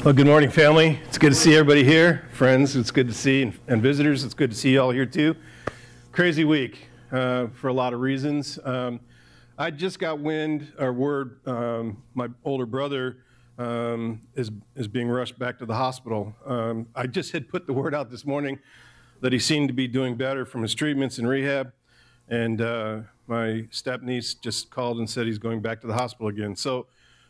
Well, good morning, family. It's good to see everybody here. Friends, it's good to see, and visitors, it's good to see you all here too. Crazy week for a lot of reasons. I just got word my older brother is being rushed back to the hospital. I just had put the word out this morning that he seemed to be doing better from his treatments and rehab, and my step-niece just called and said he's going back to the hospital again. So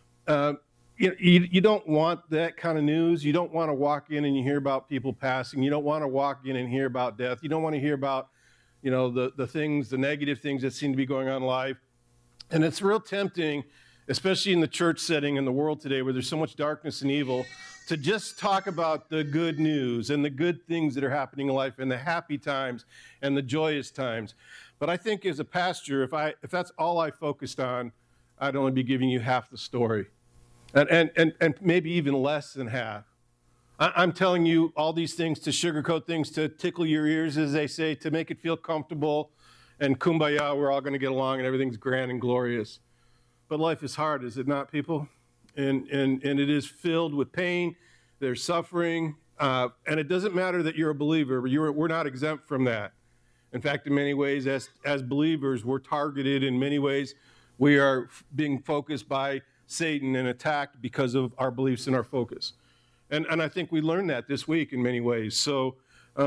you don't want that kind of news. You don't want to walk in and you hear about people passing. You don't want to walk in and hear about death. You don't want to hear about, the things, the negative things that seem to be going on in life. And it's real tempting, especially in the church setting in the world today where there's so much darkness and evil, to just talk about the good news and the good things that are happening in life and the happy times and the joyous times. But I think as a pastor, if that's all I focused on, I'd only be giving you half the story. And maybe even less than half. I'm telling you all these things to sugarcoat things, to tickle your ears, as they say, to make it feel comfortable, and kumbaya, we're all going to get along and everything's grand and glorious. But life is hard, is it not, people? And it is filled with pain, there's suffering, and it doesn't matter that you're a believer, we're not exempt from that. In fact, in many ways, as believers, we're targeted in many ways. We are being focused by Satan and attacked because of our beliefs and our focus. And I think we learned that this week in many ways. So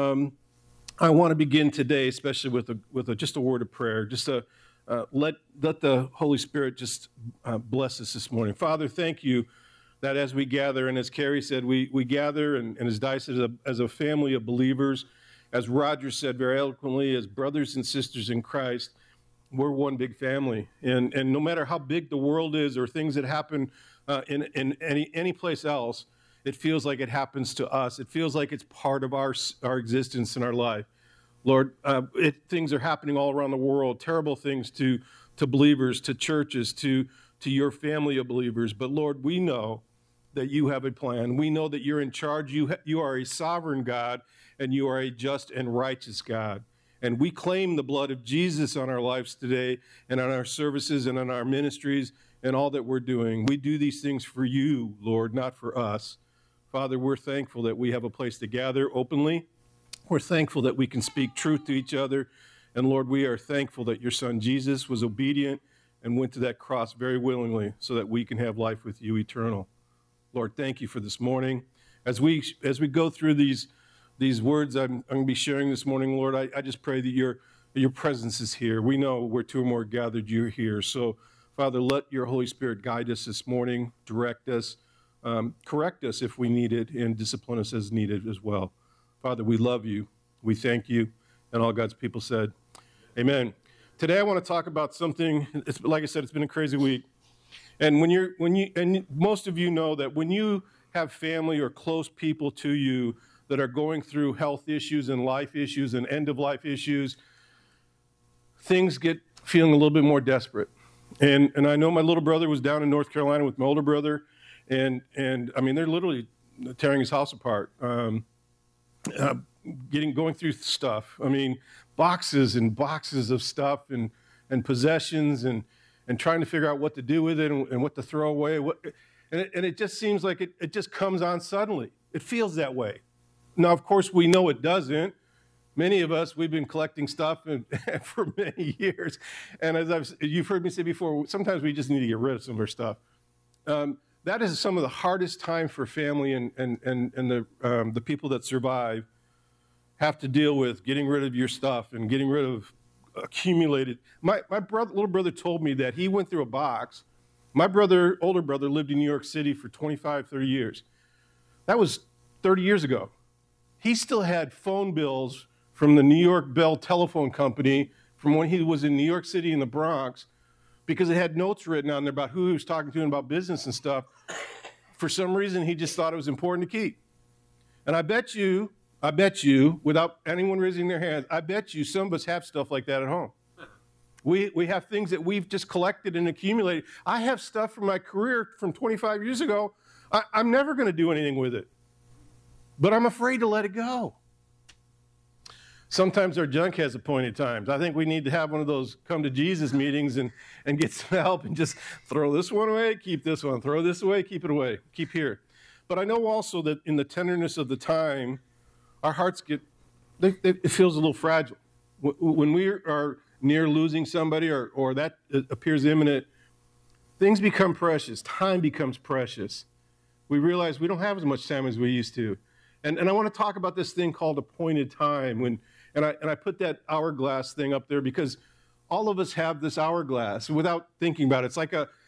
I want to begin today, especially with just a word of prayer, just to let the Holy Spirit just bless us this morning. Father, thank you that as we gather, and as Carrie said, we gather, and as Di said, as a family of believers, as Roger said very eloquently, as brothers and sisters in Christ. We're one big family, and no matter how big the world is or things that happen in any place else, it feels like it happens to us. It feels like it's part of our existence in our life. Lord, things are happening all around the world, terrible things to believers, to churches, to your family of believers. But Lord, we know that you have a plan. We know that you're in charge. You are a sovereign God, and you are a just and righteous God. And we claim the blood of Jesus on our lives today and on our services and on our ministries and all that we're doing. We do these things for you, Lord, not for us. Father, we're thankful that we have a place to gather openly. We're thankful that we can speak truth to each other. And Lord, we are thankful that your son Jesus was obedient and went to that cross very willingly so that we can have life with you eternal. Lord, thank you for this morning. As we go through these words I'm going to be sharing this morning, Lord, I just pray that your presence is here. We know where two or more gathered, you're here. So, Father, let your Holy Spirit guide us this morning, direct us, correct us if we need it, and discipline us as needed as well. Father, we love you. We thank you. And all God's people said, amen. Today I want to talk about something, like I said, it's been a crazy week. And and most of you know that when you have family or close people to you that are going through health issues and life issues and end-of-life issues, things get feeling a little bit more desperate. And I know my little brother was down in North Carolina with my older brother, and I mean, they're literally tearing his house apart, going through stuff. I mean, boxes and boxes of stuff and possessions and trying to figure out what to do with it and what to throw away. And it just seems like it just comes on suddenly. It feels that way. Now, of course, we know it doesn't. Many of us, we've been collecting stuff for many years. And as you've heard me say before, sometimes we just need to get rid of some of our stuff. That is some of the hardest time for family and the people that survive have to deal with getting rid of your stuff and getting rid of accumulated. My little brother told me that he went through a box. My older brother lived in New York City for 25, 30 years. That was 30 years ago. He still had phone bills from the New York Bell Telephone Company from when he was in New York City in the Bronx, because it had notes written on there about who he was talking to and about business and stuff. For some reason, he just thought it was important to keep. And I bet you, without anyone raising their hands, I bet you some of us have stuff like that at home. We have things that we've just collected and accumulated. I have stuff from my career from 25 years ago. I'm never going to do anything with it. But I'm afraid to let it go. Sometimes our junk has appointed times. I think we need to have one of those come to Jesus meetings and get some help and just throw this one away, keep this one, throw this away, keep it away, keep here. But I know also that in the tenderness of the time, our hearts it feels a little fragile. When we are near losing somebody or that appears imminent, things become precious. Time becomes precious. We realize we don't have as much time as we used to. And I want to talk about this thing called appointed time. And I put that hourglass thing up there because all of us have this hourglass without thinking about it. It's like a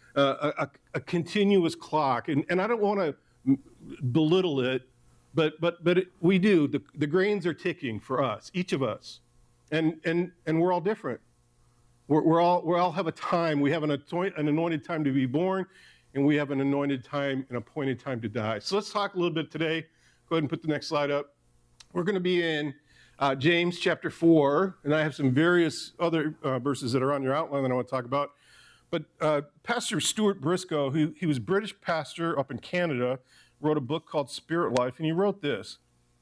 continuous clock. And I don't want to belittle it, but we do. The grains are ticking for us, each of us. And we're all different. We all have a time. We have an anointed time to be born, and we have an anointed time, an appointed time to die. So let's talk a little bit today. Go ahead and put the next slide up. We're going to be in James chapter 4, and I have some various other verses that are on your outline that I want to talk about. But Pastor Stuart Briscoe, he was a British pastor up in Canada, wrote a book called Spirit Life, and he wrote this.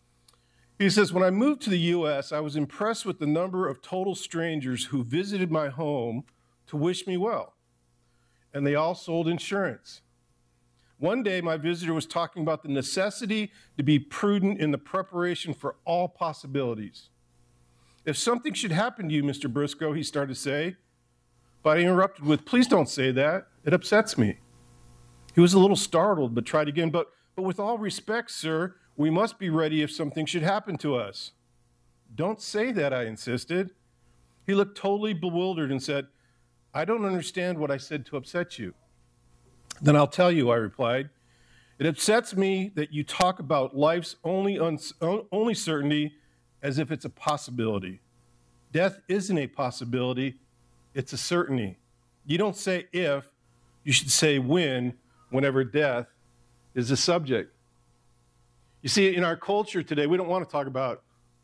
He says, when I moved to the U.S., I was impressed with the number of total strangers who visited my home to wish me well, and they all sold insurance. One day, my visitor was talking about the necessity to be prudent in the preparation for all possibilities. If something should happen to you, Mr. Briscoe, he started to say, but I interrupted with, please don't say that. It upsets me. He was a little startled, but tried again. But with all respect, sir, we must be ready if something should happen to us. Don't say that, I insisted. He looked totally bewildered and said, I don't understand what I said to upset you. Then I'll tell you, I replied. It upsets me that you talk about life's only certainty as if it's a possibility. Death isn't a possibility, it's a certainty. You don't say if, you should say whenever death is a subject. You see, in our culture today, we don't want to talk about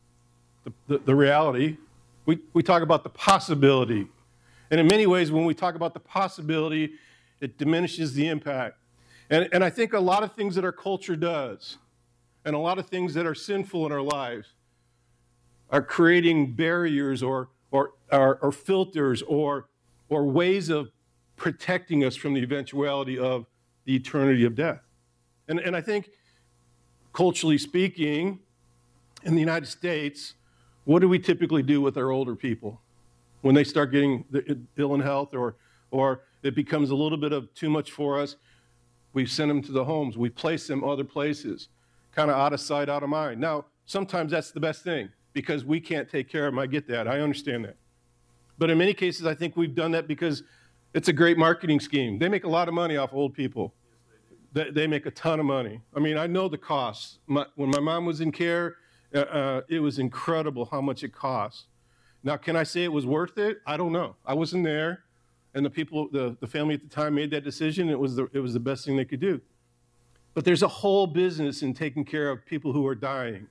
the reality. We talk about the possibility. And in many ways, when we talk about the possibility, it diminishes the impact. And I think a lot of things that our culture does, and a lot of things that are sinful in our lives, are creating barriers or filters or ways of protecting us from the eventuality of the eternity of death. And I think, culturally speaking, in the United States, what do we typically do with our older people when they start getting ill in health or it becomes a little bit of too much for us? We send them to the homes. We place them other places, kind of out of sight, out of mind. Now, sometimes that's the best thing because we can't take care of them. I get that. I understand that. But in many cases, I think we've done that because it's a great marketing scheme. They make a lot of money off old people. They make a ton of money. I mean, I know the costs. When my mom was in care, it was incredible how much it cost. Now, can I say it was worth it? I don't know. I wasn't there, and the family at the time made that decision. It was the best thing they could do. But there's a whole business in taking care of people who are dying.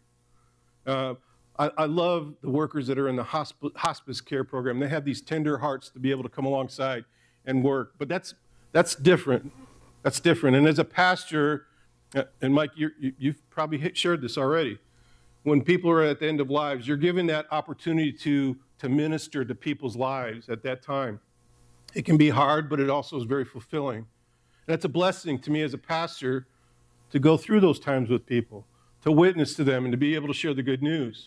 I love the workers that are in the hospice care program. They have these tender hearts to be able to come alongside and work. But that's different. That's different. And as a pastor, and Mike, you've probably shared this already. When people are at the end of lives, you're given that opportunity to minister to people's lives at that time. It can be hard, but it also is very fulfilling. And it's a blessing to me as a pastor to go through those times with people, to witness to them, and to be able to share the good news.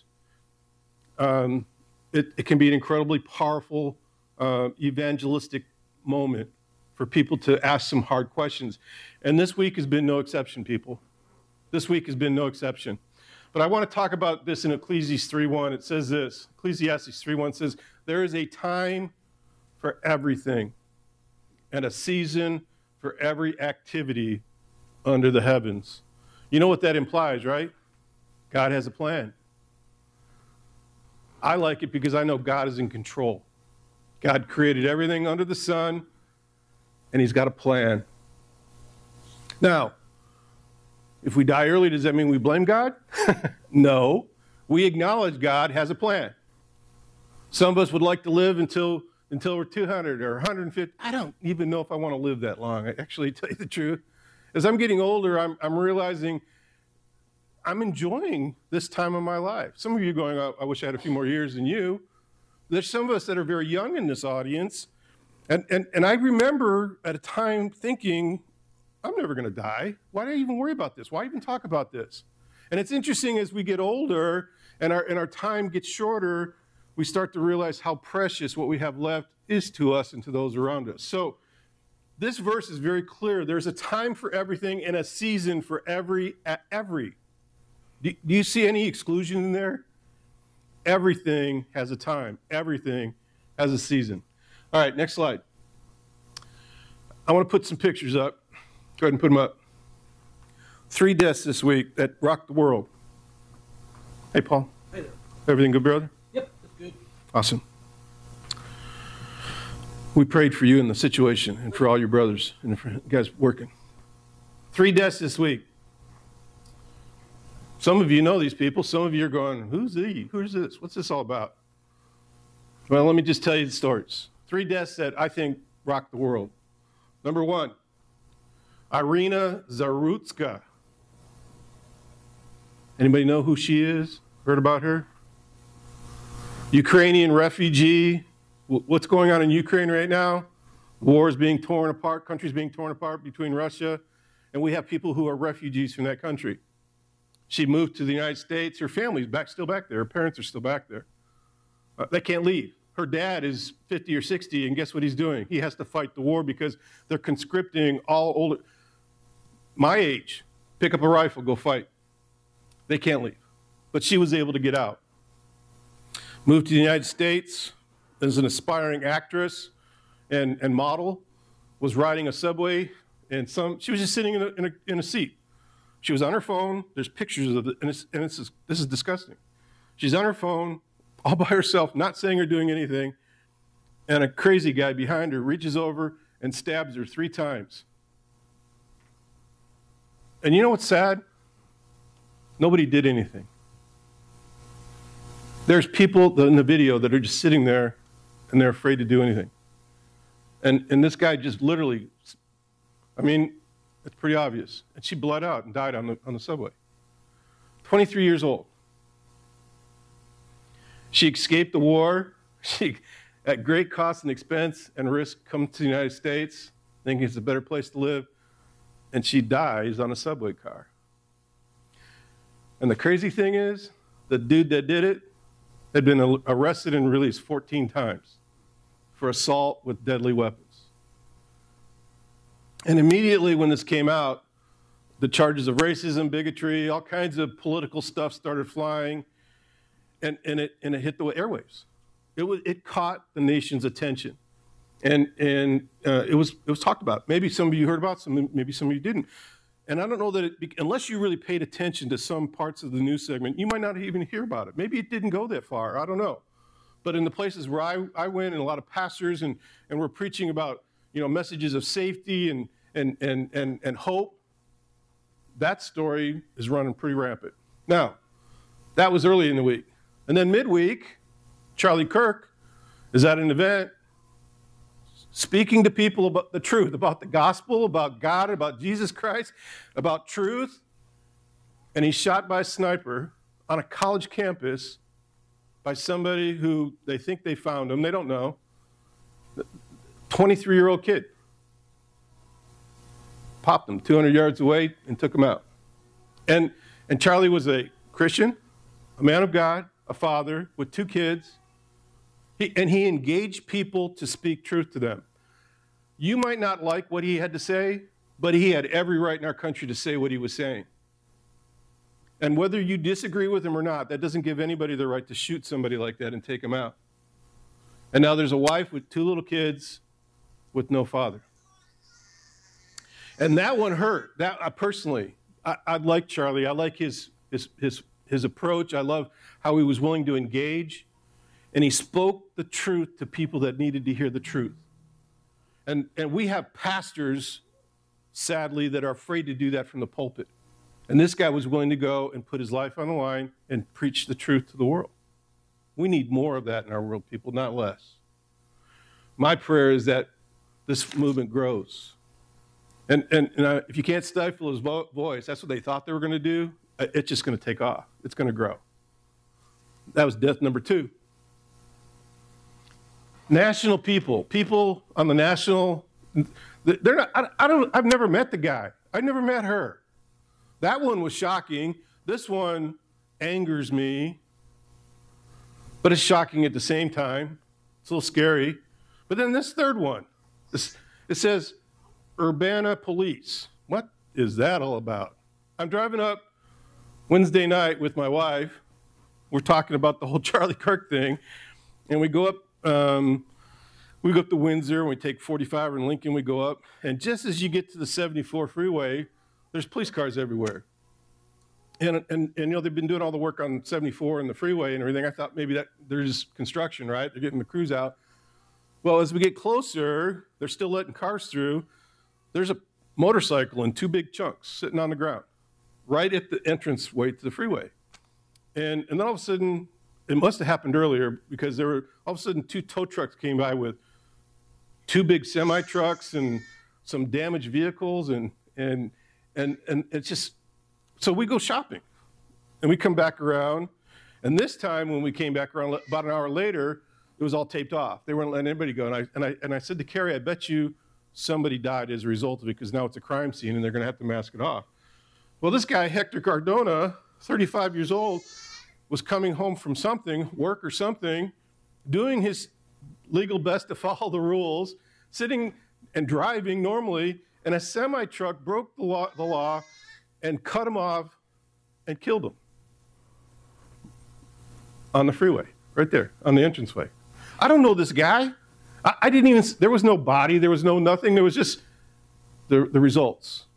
It can be an incredibly powerful evangelistic moment for people to ask some hard questions. And this week has been no exception, people. This week has been no exception. But I want to talk about this in Ecclesiastes 3:1. It says this, Ecclesiastes 3:1 says, there is a time for everything and a season for every activity under the heavens. You know what that implies, right? God has a plan. I like it because I know God is in control. God created everything under the sun, and he's got a plan. Now, if we die early, does that mean we blame God? No. We acknowledge God has a plan. Some of us would like to live until we're 200 or 150. I don't even know if I want to live that long. I actually, tell you the truth. As I'm getting older, I'm realizing I'm enjoying this time of my life. Some of you are going, oh, I wish I had a few more years than you. There's some of us that are very young in this audience. And I remember at a time thinking, I'm never going to die. Why do I even worry about this? Why even talk about this? And it's interesting as we get older and our time gets shorter, we start to realize how precious what we have left is to us and to those around us. So this verse is very clear. There's a time for everything and a season for every. Do you see any exclusion in there? Everything has a time. Everything has a season. All right, next slide. I want to put some pictures up. Go ahead and put them up. 3 deaths this week that rocked the world. Hey, Paul. Hey there. Everything good, brother? Yep, that's good. Awesome. We prayed for you in the situation and for all your brothers and for you guys working. 3 deaths this week. Some of you know these people. Some of you are going, who's he? Who's this? What's this all about? Well, let me just tell you the stories. 3 deaths that I think rocked the world. Number 1, Irina Zarutska. Anybody know who she is? Heard about her? Ukrainian refugee. What's going on in Ukraine right now? War is being torn apart, countries being torn apart between Russia, and we have people who are refugees from that country. She moved to the United States. Her family's still back there. Her parents are still back there. They can't leave. Her dad is 50 or 60, and guess what he's doing? He has to fight the war because they're conscripting all older, my age, pick up a rifle, go fight. They can't leave. But she was able to get out. Moved to the United States as an aspiring actress and model, was riding a subway, and she was just sitting in a seat. She was on her phone. There's pictures of it, and this is disgusting. She's on her phone, all by herself, not saying or doing anything, and a crazy guy behind her reaches over and stabs her 3 times. And you know what's sad? Nobody did anything. There's people in the video that are just sitting there, and they're afraid to do anything. And this guy just literally, I mean, it's pretty obvious. And she bled out and died on the subway. 23 years old. She escaped the war. She, at great cost and expense and risk, come to the United States, thinking it's a better place to live, and she dies on a subway car. And the crazy thing is, the dude that did it had been arrested and released 14 times for assault with deadly weapons. And immediately when this came out, the charges of racism, bigotry, all kinds of political stuff started flying, and it hit the airwaves. It caught the nation's attention, and it was talked about. Maybe some of you heard about it, maybe some of you didn't. And I don't know that unless you really paid attention to some parts of the news segment, you might not even hear about it. Maybe it didn't go that far. I don't know. But in the places where I went, and a lot of pastors, and we're preaching about messages of safety and hope, that story is running pretty rampant. Now, that was early in the week. And then midweek, Charlie Kirk is at an event speaking to people about the truth, about the gospel, about God, about Jesus Christ, about truth. And he's shot by a sniper on a college campus by somebody who they think they found him. They don't know. 23-year-old kid. Popped him 200 yards away and took him out. And Charlie was a Christian, a man of God, a father with 2 kids. He engaged people to speak truth to them. You might not like what he had to say, but he had every right in our country to say what he was saying. And whether you disagree with him or not, that doesn't give anybody the right to shoot somebody like that and take him out. And now there's a wife with 2 little kids with no father. And that one hurt. That personally, I like Charlie. I like his approach. I love how he was willing to engage. And he spoke the truth to people that needed to hear the truth. And we have pastors, sadly, that are afraid to do that from the pulpit. And this guy was willing to go and put his life on the line and preach the truth to the world. We need more of that in our world, people, not less. My prayer is that this movement grows. And if you can't stifle his voice, that's what they thought they were going to do, it's just going to take off. It's going to grow. That was death number 2. National people on the national, They're not, I've never met the guy. I've never met her. That one was shocking. This one angers me, but it's shocking at the same time. It's a little scary. But then this third one, it says Urbana Police. What is that all about? I'm driving up Wednesday night with my wife. We're talking about the whole Charlie Kirk thing, and we go up to Windsor, and we take 45 in Lincoln, we go up, and just as you get to the 74 freeway, there's police cars everywhere. And you know, they've been doing all the work on 74 and the freeway and everything. I thought maybe that there's construction, right? They're getting the crews out. Well, as we get closer, they're still letting cars through. There's a motorcycle in two big chunks sitting on the ground, right at the entranceway to the freeway. And then all of a sudden, it must have happened earlier because there were all of a sudden two tow trucks came by with two big semi trucks and some damaged vehicles and it's just, so we go shopping and we come back around, and this time when we came back around about an hour later, it was all taped off. They weren't letting anybody go, and I said to Carrie, I bet you somebody died as a result of it because now it's a crime scene and they're going to have to mask it off. Well, this guy Hector Cardona, 35 years old, was coming home from something, work or something, doing his legal best to follow the rules, sitting and driving normally, and a semi-truck broke the law and cut him off and killed him on the freeway, right there, on the entranceway. I don't know this guy. I didn't even, there was no body, there was no nothing, there was just the results.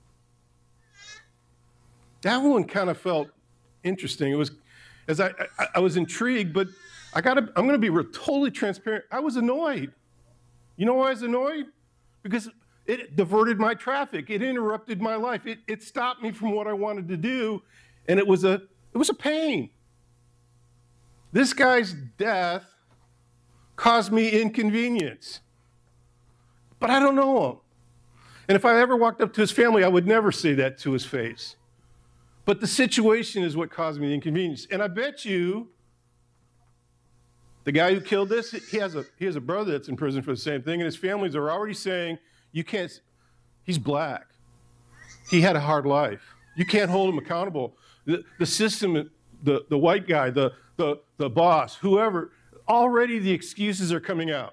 That one kind of felt interesting. It was, as I was intrigued, but I'm going to be totally transparent. I was annoyed. You know why I was annoyed? Because it diverted my traffic. It interrupted my life. It stopped me from what I wanted to do, and it was a pain. This guy's death caused me inconvenience, but I don't know him. And if I ever walked up to his family, I would never say that to his face. But the situation is what caused me the inconvenience. And I bet you the guy who killed this, he has a brother that's in prison for the same thing, and his families are already saying, you can't, he's black. He had a hard life. You can't hold him accountable. The system, the white guy, the boss, whoever, already the excuses are coming out.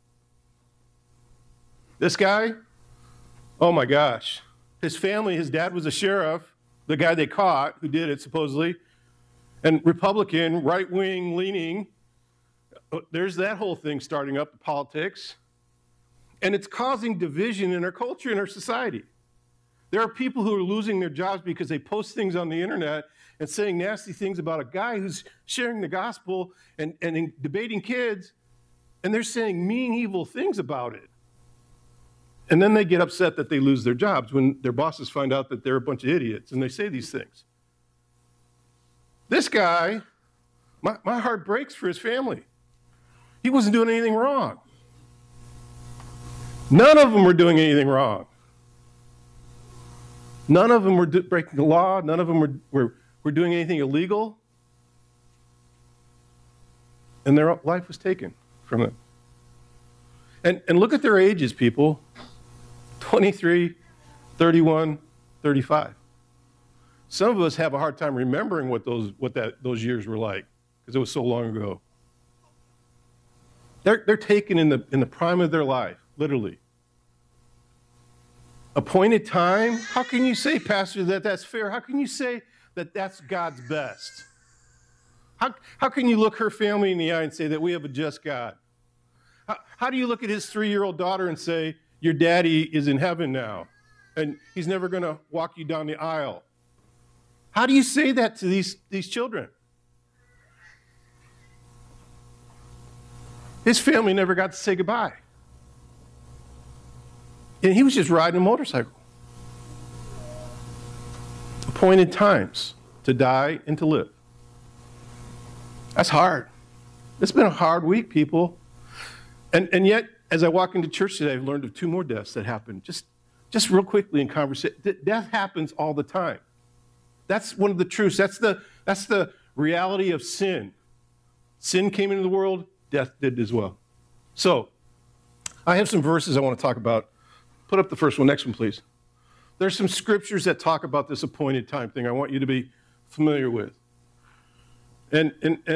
This guy, oh my gosh. His family, his dad was a sheriff, the guy they caught who did it supposedly, and Republican, right-wing leaning. There's that whole thing starting up, the politics. And it's causing division in our culture, in our society. There are people who are losing their jobs because they post things on the internet and saying nasty things about a guy who's sharing the gospel and debating kids, and they're saying mean, evil things about it. And then they get upset that they lose their jobs when their bosses find out that they're a bunch of idiots and they say these things. This guy, my heart breaks for his family. He wasn't doing anything wrong. None of them were doing anything wrong. None of them were breaking the law. None of them were doing anything illegal. And their life was taken from them. And look at their ages, people. 23, 31, 35. Some of us have a hard time remembering what those years were like because it was so long ago. They're taken in the prime of their life, literally. Appointed time? How can you say, Pastor, that that's fair? How can you say that that's God's best? How can you look her family in the eye and say that we have a just God? How do you look at his 3-year-old daughter and say, your daddy is in heaven now, and he's never going to walk you down the aisle? How do you say that to these children? His family never got to say goodbye. And he was just riding a motorcycle. Appointed times to die and to live. That's hard. It's been a hard week, people. And yet, as I walk into church today, I've learned of 2 more deaths that happened just real quickly in conversation. Death happens all the time. That's one of the truths. That's the reality of sin. Sin came into the world, death did as well. So, I have some verses I want to talk about. Put up the first one, next one, please. There's some scriptures that talk about this appointed time thing I want you to be familiar with. And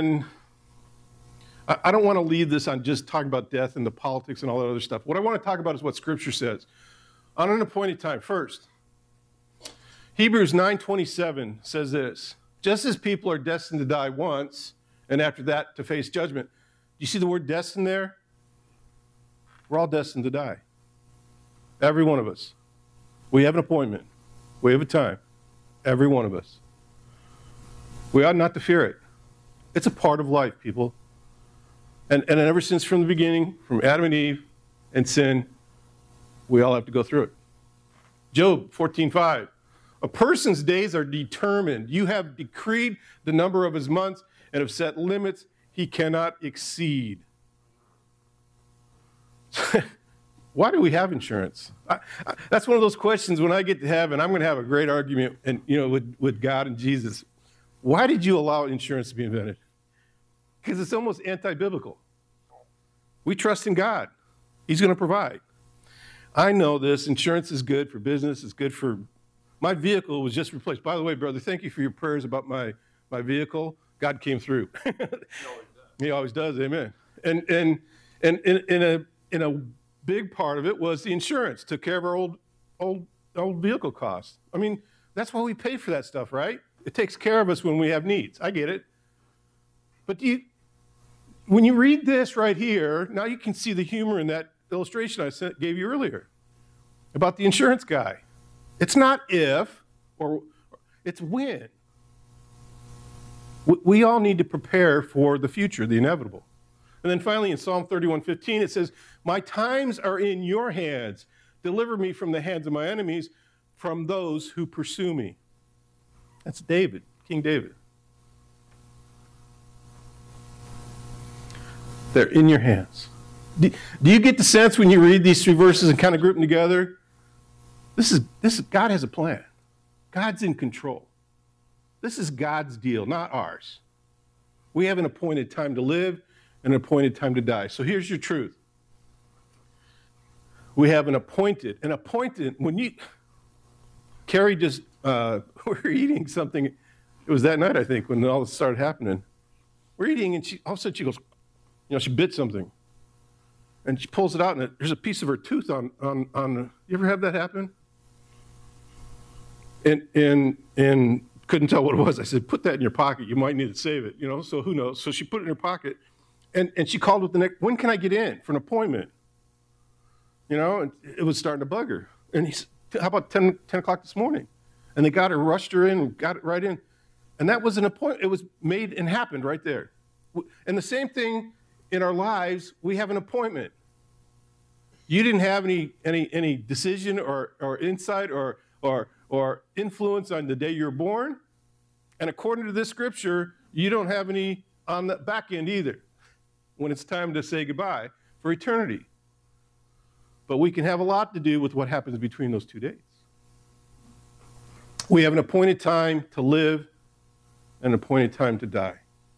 I don't want to leave this on just talking about death and the politics and all that other stuff. What I want to talk about is what Scripture says. On an appointed time, first, Hebrews 9:27 says this, just as people are destined to die once, and after that to face judgment. Do you see the word destined there? We're all destined to die. Every one of us. We have an appointment. We have a time. Every one of us. We ought not to fear it. It's a part of life, people. And ever since from the beginning, from Adam and Eve and sin, we all have to go through it. Job 14:5. A person's days are determined. You have decreed the number of his months and have set limits he cannot exceed. Why do we have insurance? That's one of those questions when I get to heaven, I'm going to have a great argument with God and Jesus. Why did you allow insurance to be invented? Because it's almost anti-biblical. We trust in God. He's going to provide. I know this. Insurance is good for business. It's good for... My vehicle was just replaced. By the way, brother, thank you for your prayers about my vehicle. God came through. He always does. Amen. And in a big part of it was the insurance. Took care of our old vehicle costs. I mean, that's why we pay for that stuff, right? It takes care of us when we have needs. I get it. But when you read this right here, now you can see the humor in that illustration I gave you earlier about the insurance guy. It's not if, or it's when. We all need to prepare for the future, the inevitable. And then finally in Psalm 31:15, it says, my times are in your hands. Deliver me from the hands of my enemies, from those who pursue me. That's David, King David. They're in your hands. Do you get the sense when you read these three verses and kind of group them together? This is God has a plan. God's in control. This is God's deal, not ours. We have an appointed time to live and an appointed time to die. So here's your truth. We have an appointed, Carrie just, we were eating something, it was that night, I think, when all this started happening. We're eating, and all of a sudden she goes, she bit something. And she pulls it out, and there's a piece of her tooth on you ever have that happen? And couldn't tell what it was. I said, put that in your pocket. You might need to save it, so who knows? So she put it in her pocket, and she called with the next, when can I get in for an appointment? And it was starting to bug her. And he said, how about 10 o'clock this morning? And they rushed her in, got it right in. And that was an appointment. It was made and happened right there. And the same thing in our lives, we have an appointment. You didn't have any decision or insight or influence on the day you're born. And according to this scripture, you don't have any on the back end either when it's time to say goodbye for eternity. But we can have a lot to do with what happens between those 2 days. We have an appointed time to live and an appointed time to die.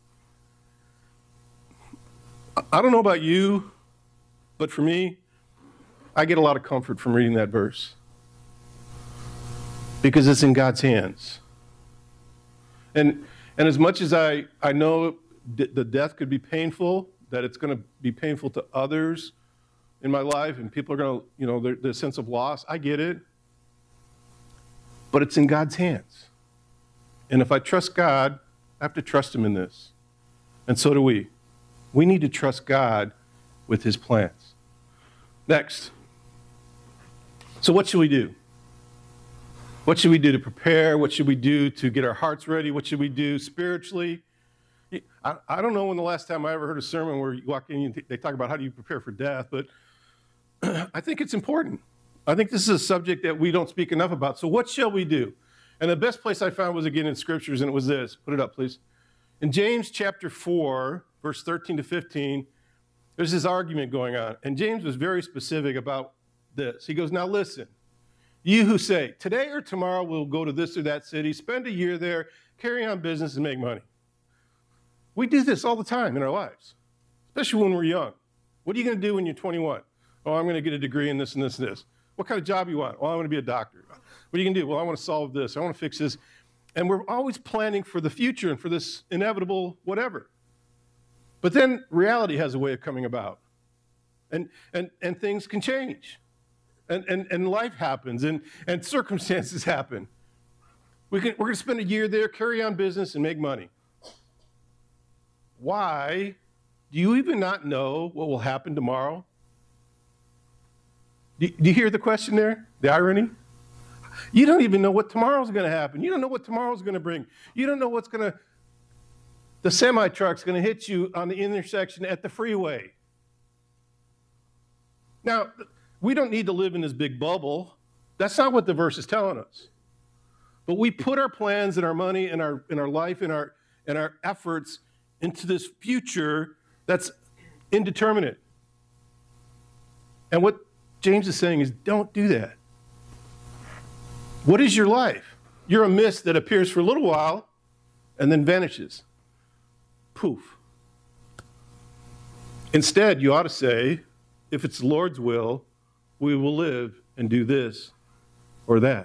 I don't know about you, but for me, I get a lot of comfort from reading that verse because it's in God's hands. And as much as I know the death could be painful, that it's going to be painful to others in my life, and people are going to, their sense of loss, I get it. But it's in God's hands. And if I trust God, I have to trust him in this. And so do we. We need to trust God with his plans. Next. So what should we do? What should we do to prepare? What should we do to get our hearts ready? What should we do spiritually? I don't know when the last time I ever heard a sermon where you walk in and they talk about how do you prepare for death, but I think it's important. I think this is a subject that we don't speak enough about. So what shall we do? And the best place I found was again in scriptures, and it was this. Put it up, please. In James chapter 4, verse 13 to 15, there's this argument going on. And James was very specific about this. He goes, now listen, you who say, today or tomorrow we'll go to this or that city, spend a year there, carry on business and make money. We do this all the time in our lives, especially when we're young. What are you going to do when you're 21? Oh, I'm going to get a degree in this and this and this. What kind of job you want? Well, I want to be a doctor. What are you going to do? Well, I want to solve this. I want to fix this. And we're always planning for the future and for this inevitable whatever. But then reality has a way of coming about. And things can change. And life happens and circumstances happen. We're going to spend a year there, carry on business, and make money. Why? Do you even not know what will happen tomorrow? Do you hear the question there? The irony? You don't even know what tomorrow's going to happen. You don't know what tomorrow's going to bring. You don't know the semi-truck's going to hit you on the intersection at the freeway. Now, we don't need to live in this big bubble. That's not what the verse is telling us. But we put our plans and our money and our life and our efforts into this future that's indeterminate. And what James is saying is, don't do that. What is your life? You're a mist that appears for a little while and then vanishes. Poof. Instead, you ought to say, if it's the Lord's will, we will live and do this or that.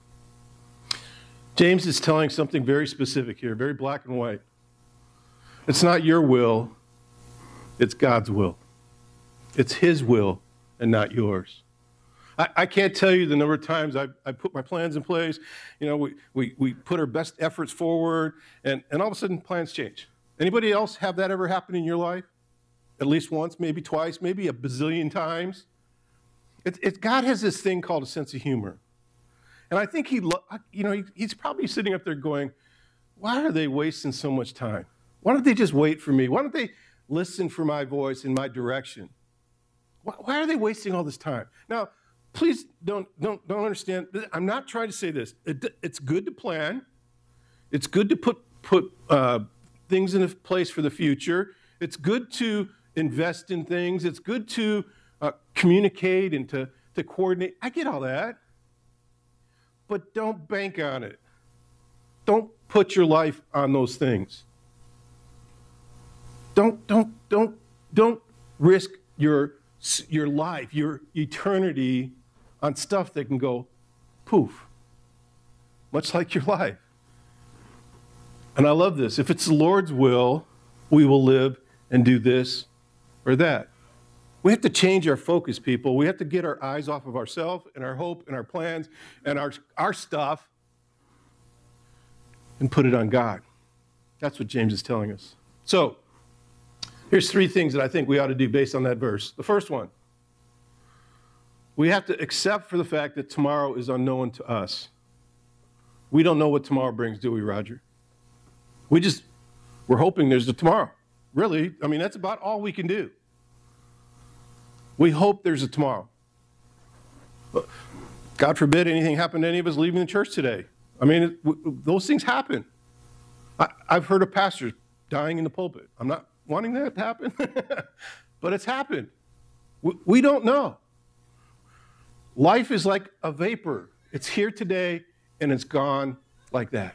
James is telling something very specific here, very black and white. It's not your will, it's God's will. It's his will and not yours. I can't tell you the number of times I put my plans in place. You know, we put our best efforts forward, and all of a sudden plans change. Anybody else have that ever happen in your life? At least once, maybe twice, maybe a bazillion times? God has this thing called a sense of humor. And I think he's probably sitting up there going, why are they wasting so much time? Why don't they just wait for me? Why don't they listen for my voice and my direction? Why are they wasting all this time? Now, please don't understand. I'm not trying to say this. It's good to plan. It's good to put things into place for the future. It's good to invest in things. It's good to communicate and to coordinate. I get all that. But don't bank on it. Don't put your life on those things. Don't risk your life, your eternity on stuff that can go poof, much like your life. And I love this. If it's the Lord's will, we will live and do this or that. We have to change our focus, people. We have to get our eyes off of ourselves and our hope and our plans and our stuff and put it on God. That's what James is telling us. So, here's 3 things that I think we ought to do based on that verse. The first one, we have to accept for the fact that tomorrow is unknown to us. We don't know what tomorrow brings, do we, Roger? We're hoping there's a tomorrow. Really, I mean, that's about all we can do. We hope there's a tomorrow. God forbid anything happened to any of us leaving the church today. I mean, those things happen. I've heard of pastors dying in the pulpit. I'm not wanting that to happen, but it's happened. We don't know. Life is like a vapor. It's here today, and it's gone like that.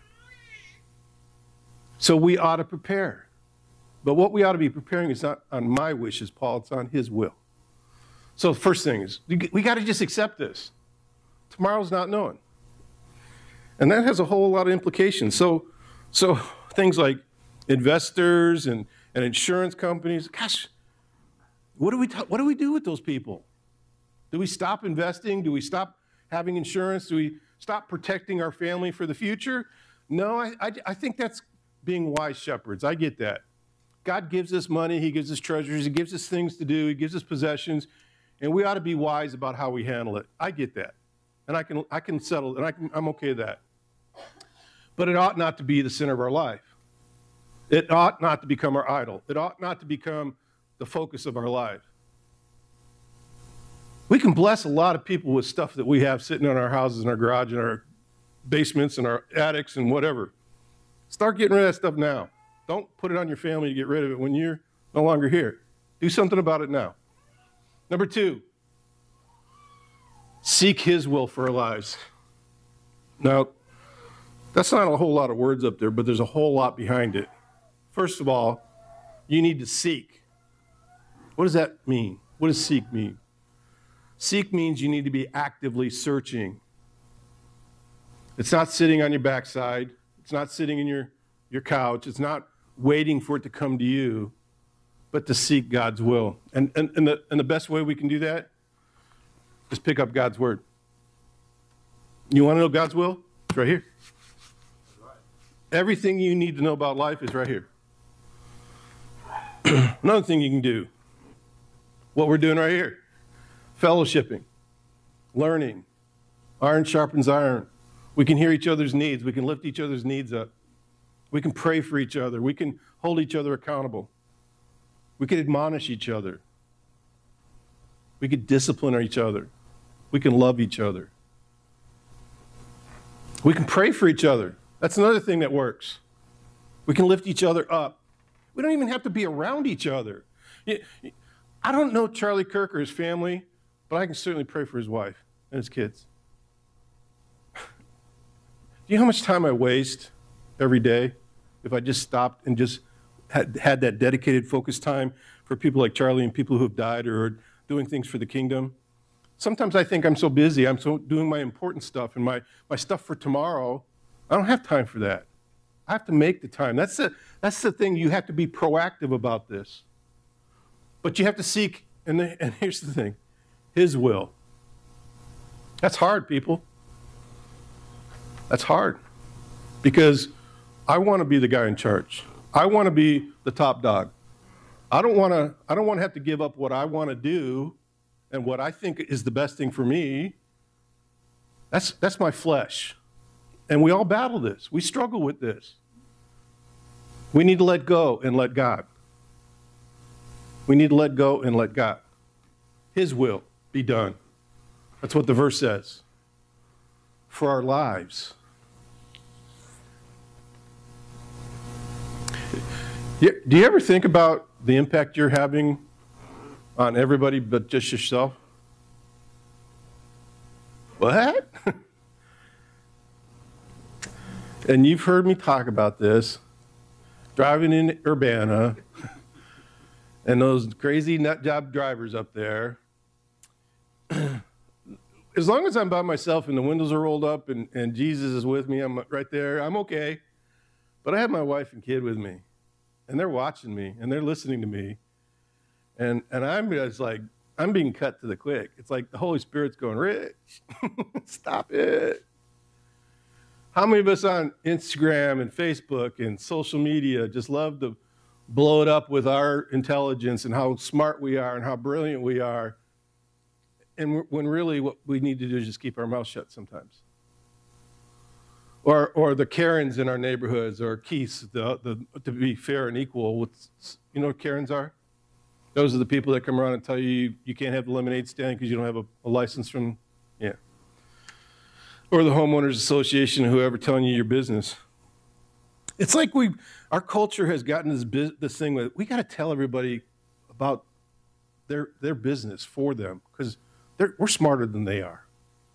So we ought to prepare. But what we ought to be preparing is not on my wishes, Paul. It's on his will. So the first thing is, we got to just accept this. Tomorrow's not known. And that has a whole lot of implications. So things like investors and insurance companies, gosh, what do we do with those people? Do we stop investing? Do we stop having insurance? Do we stop protecting our family for the future? No, I think that's being wise shepherds. I get that. God gives us money. He gives us treasures. He gives us things to do. He gives us possessions. And we ought to be wise about how we handle it. I get that. And I can settle, and I'm okay with that. But it ought not to be the center of our life. It ought not to become our idol. It ought not to become the focus of our life. We can bless a lot of people with stuff that we have sitting in our houses, in our garage, in our basements, in our attics, and whatever. Start getting rid of that stuff now. Don't put it on your family to get rid of it when you're no longer here. Do something about it now. Number 2, seek his will for our lives. Now, that's not a whole lot of words up there, but there's a whole lot behind it. First of all, you need to seek. What does that mean? What does seek mean? Seek means you need to be actively searching. It's not sitting on your backside. It's not sitting in your couch. It's not waiting for it to come to you, but to seek God's will. And the best way we can do that is pick up God's word. You want to know God's will? It's right here. Everything you need to know about life is right here. Another thing you can do, what we're doing right here, fellowshipping, learning, iron sharpens iron. We can hear each other's needs. We can lift each other's needs up. We can pray for each other. We can hold each other accountable. We can admonish each other. We can discipline each other. We can love each other. We can pray for each other. That's another thing that works. We can lift each other up. We don't even have to be around each other. I don't know Charlie Kirk or his family, but I can certainly pray for his wife and his kids. Do you know how much time I waste every day if I just stopped and just had that dedicated focused time for people like Charlie and people who have died or are doing things for the kingdom? Sometimes I think I'm so busy, I'm so doing my important stuff and my stuff for tomorrow, I don't have time for that. I have to make the time. That's the thing. You have to be proactive about this. But you have to seek, and here's the thing, His will. That's hard, people. That's hard. Because I want to be the guy in charge. I want to be the top dog. I don't want to have to give up what I want to do and what I think is the best thing for me. That's my flesh. And we all battle this. We struggle with this. We need to let go and let God. We need to let go and let God. His will be done. That's what the verse says. For our lives. Do you ever think about the impact you're having on everybody but just yourself? What? And you've heard me talk about this, driving in Urbana, and those crazy nut job drivers up there. As long as I'm by myself and the windows are rolled up and Jesus is with me, I'm right there, I'm okay. But I have my wife and kid with me, and they're watching me, and they're listening to me. And I'm just like, I'm being cut to the quick. It's like the Holy Spirit's going, Rich, stop it. How many of us on Instagram and Facebook and social media just love to blow it up with our intelligence and how smart we are and how brilliant we are, and when really what we need to do is just keep our mouth shut sometimes? Or the Karens in our neighborhoods, or Keiths, to be fair and equal. You know what Karens are? Those are the people that come around and tell you you can't have the lemonade stand because you don't have a license from, yeah. Or the homeowners association, whoever telling you your business. It's like our culture has gotten this thing where we got to tell everybody about their business for them because we're smarter than they are.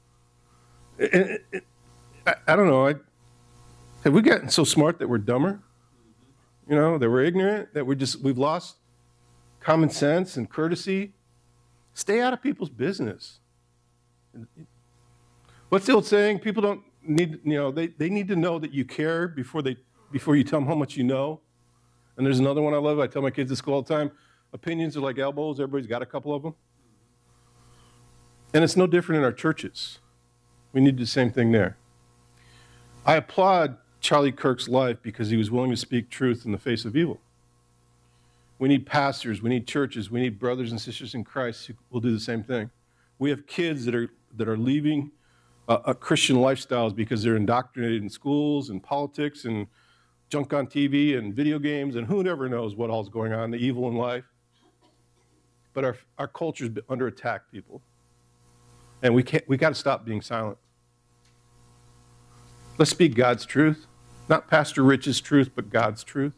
I don't know. Have we gotten so smart that we're dumber? You know, that we're ignorant, that we've lost common sense and courtesy? Stay out of people's business. What's the old saying? People don't need, they need to know that you care before you tell them how much you know. And there's another one I love. I tell my kids at school all the time, opinions are like elbows. Everybody's got a couple of them. And it's no different in our churches. We need to do the same thing there. I applaud Charlie Kirk's life because he was willing to speak truth in the face of evil. We need pastors, we need churches, we need brothers and sisters in Christ who will do the same thing. We have kids that are leaving Christian lifestyles because they're indoctrinated in schools and politics and junk on TV and video games, and who never knows what all's going on, the evil in life. But our culture's under attack, people. And we got to stop being silent. Let's speak God's truth. Not Pastor Rich's truth, but God's truth.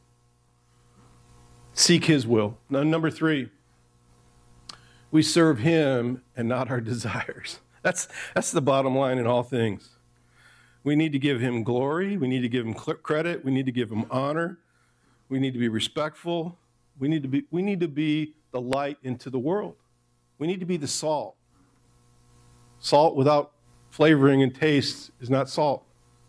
Seek His will. Now, number 3, we serve Him and not our desires. That's the bottom line in all things. We need to give Him glory. We need to give Him credit. We need to give Him honor. We need to be respectful. We need to be the light into the world. We need to be the salt. Salt without flavoring and taste is not salt.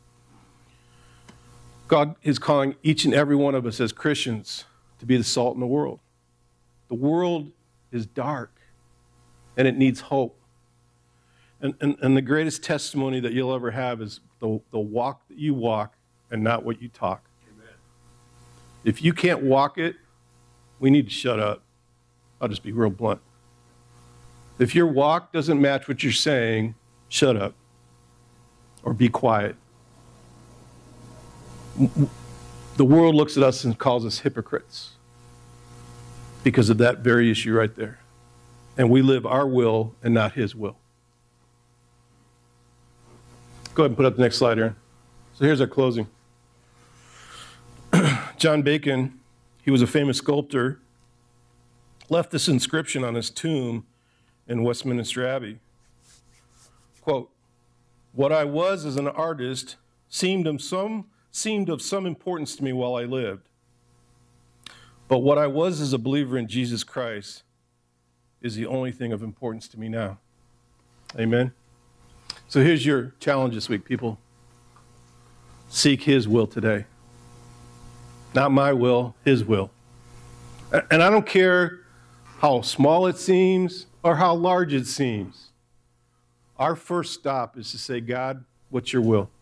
God is calling each and every one of us as Christians to be the salt in the world. The world is dark, and it needs hope. And the greatest testimony that you'll ever have is the walk that you walk and not what you talk. Amen. If you can't walk it, we need to shut up. I'll just be real blunt. If your walk doesn't match what you're saying, shut up or be quiet. The world looks at us and calls us hypocrites because of that very issue right there. And we live our will and not his will. Go ahead and put up the next slide, Aaron. So here's our closing. John Bacon, he was a famous sculptor, left this inscription on his tomb in Westminster Abbey. Quote, "What I was as an artist seemed of some importance to me while I lived. But what I was as a believer in Jesus Christ is the only thing of importance to me now." Amen. So here's your challenge this week, people. Seek his will today. Not my will, his will. And I don't care how small it seems or how large it seems. Our first stop is to say, God, what's your will?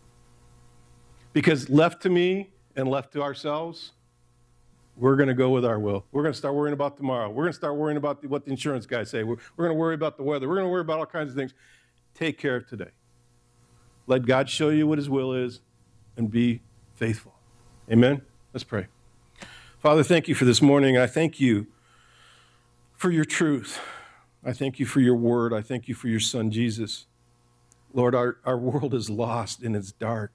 Because left to me and left to ourselves, we're going to go with our will. We're going to start worrying about tomorrow. We're going to start worrying about what the insurance guys say. We're going to worry about the weather. We're going to worry about all kinds of things. Take care of today. Let God show you what his will is and be faithful. Amen? Let's pray. Father, thank you for this morning. I thank you for your truth. I thank you for your word. I thank you for your son, Jesus. Lord, our world is lost and it's dark.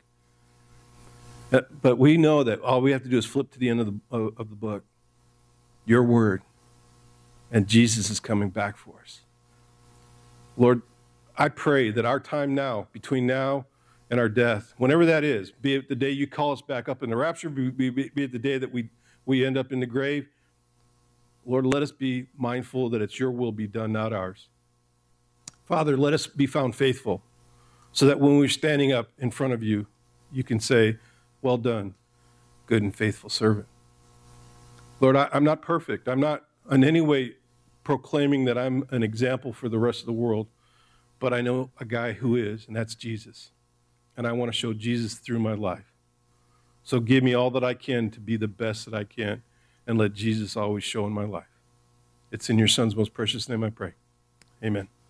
But we know that all we have to do is flip to the end of the book, your word, and Jesus is coming back for us. Lord, I pray that our time now, between now and our death, whenever that is, be it the day you call us back up in the rapture, be it the day that we end up in the grave, Lord, let us be mindful that it's your will be done, not ours. Father, let us be found faithful so that when we're standing up in front of you, you can say, well done, good and faithful servant. Lord, I'm not perfect. I'm not in any way proclaiming that I'm an example for the rest of the world, but I know a guy who is, and that's Jesus. And I want to show Jesus through my life. So give me all that I can to be the best that I can, and let Jesus always show in my life. It's in your son's most precious name I pray. Amen.